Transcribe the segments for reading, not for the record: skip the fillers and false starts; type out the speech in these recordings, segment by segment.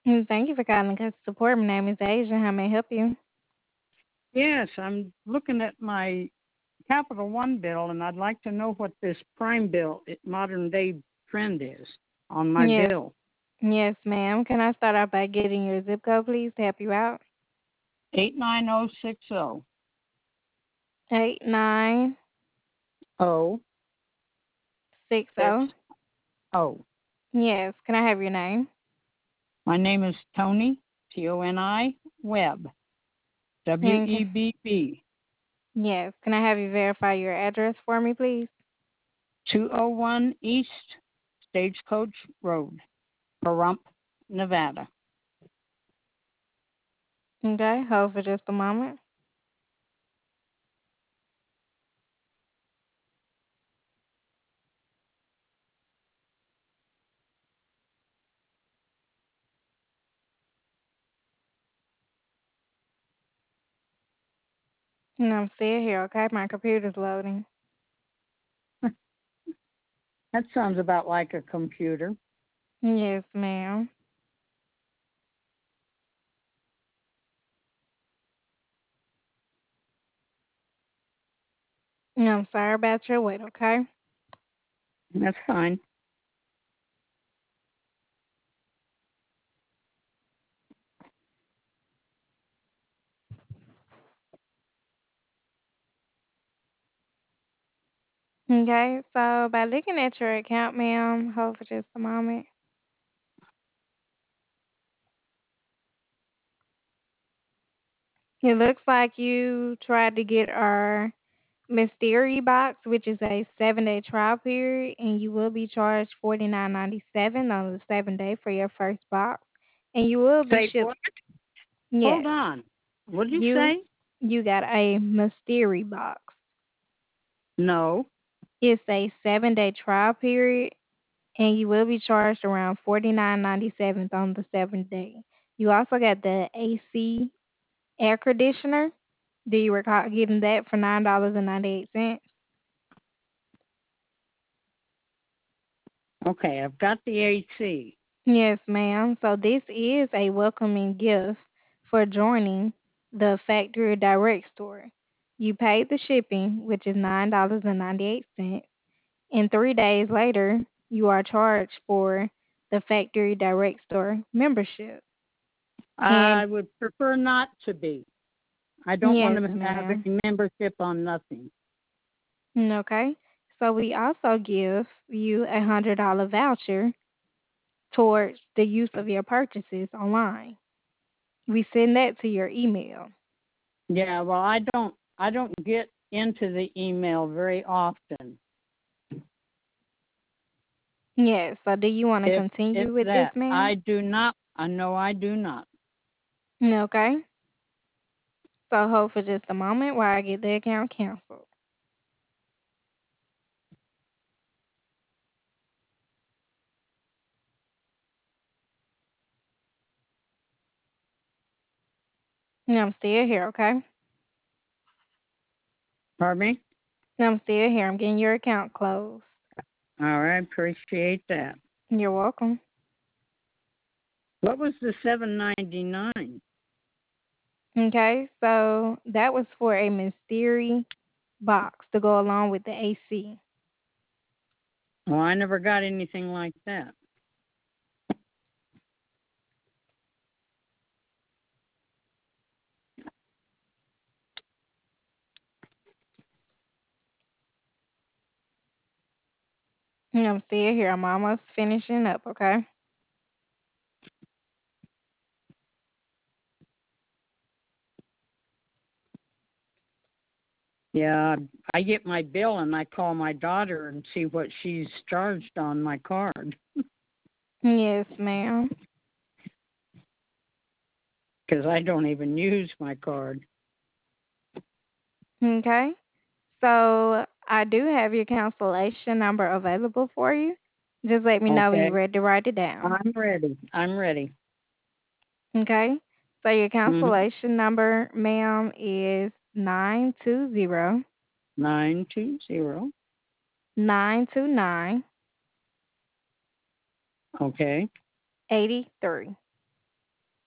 Thank you for calling Customer Support. My name is Asia. How may I help you? Yes, I'm looking at my Capital One bill, and I'd like to know what this Prime bill, modern day trend is on my Yes, bill. yes, ma'am. Can I start out by getting your zip code, please, to help you out? 89060. 8960. 60. Yes. Can I have your name? My name is Tony, Toni, Webb, And can, WEBB, yes. Can I have you verify your address for me, please? 201 East Stagecoach Road, Pahrump, Nevada. Okay. Hold for just a moment. And I'm still here. Okay. My computer's loading. That sounds about like a computer. Yes, ma'am. And I'm sorry about your wait. Okay. That's fine. Okay. So by looking at your account, ma'am, hold for just a moment. It looks like you tried to get our Mystery box, which is a 7-day trial period, and you will be charged $49.97 on the 7 day for your first box, and you will be Say shipped. what? Hold Yes, on. What did you you say? you got a Mystery box. No. It's a 7-day trial period, and you will be charged around $49.97 on the 7th day. You also got the AC air conditioner. Do you recall getting that for $9.98? Okay, I've got the AC. Yes, ma'am. So this is a welcoming gift for joining the factory direct store. You paid the shipping, which is $9.98, and 3 days later you are charged for the factory direct store membership. And I would prefer not to be. I don't want yes, to have ma'am. any membership on nothing. Okay. So we also give you $100 voucher towards the use of your purchases online. We send that to your email. Yeah, well, I don't get into the email very often. Yes. So do you want to If continue with this, that. ma'am? I do not. I know I do not. Okay. So hold for just a moment while I get the account canceled. And I'm still here, okay? Pardon me? And I'm still here. I'm getting your account closed. All right, appreciate that. You're welcome. What was the 7.99? Okay. So that was for a mystery box to go along with the AC. Well, I never got anything like that. And I'm still here. I'm almost finishing up, okay? Yeah, I get my bill and I call my daughter and see what she's charged on my card Yes, ma'am. because I don't even use my card. Okay. So I do have your cancellation number available for you. Just let me know when you're Okay, ready to write it down. I'm ready. I'm ready. Okay. So your Mm-hmm. cancellation number, ma'am, is 920 920. 929 Okay. 83.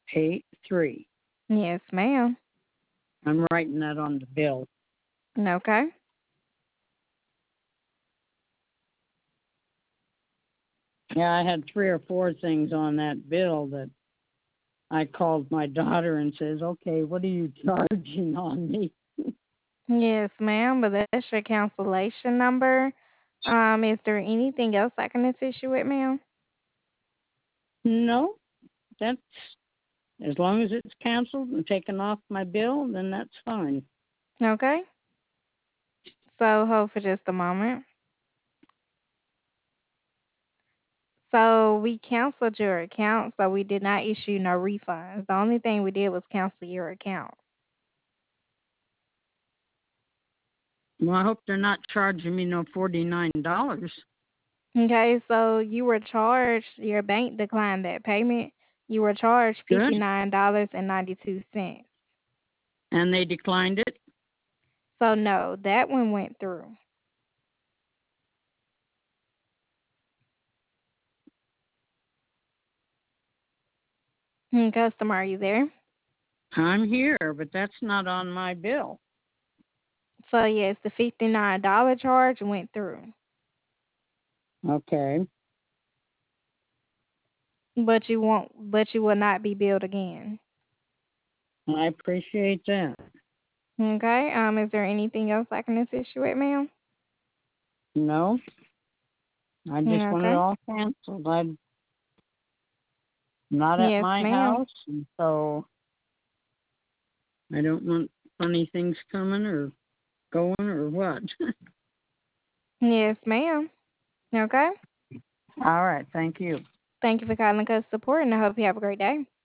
483. Yes, ma'am. I'm writing that on the bill. Okay. Yeah, I had 3 or 4 things on that bill that I called my daughter and says, "Okay, what are you charging on me?" Yes, ma'am, but that's your cancellation number. Is there anything else I can assist you with, ma'am? No, that's as long as it's canceled and taken off my bill, then that's fine. Okay. So hold for just a moment. So we canceled your account, so we did not issue no refunds. The only thing we did was cancel your account. Well, I hope they're not charging me no $49. Okay, so you were charged, your bank declined that payment. You were charged Good. $59.92. And they declined it. So no, that one went through. Customer, are you there? I'm here, but that's not on my bill. So yes, the $59 charge went through. Okay. But you will not be billed again. I appreciate that. Okay. Is there anything else I can assist you with, ma'am? No, I just want it Okay. all canceled. I'm not at Yes, my ma'am. house, and so I don't want funny things coming or going or what. Yes, ma'am. Okay. All right. Thank you. Thank you for calling us support, and I hope you have a great day.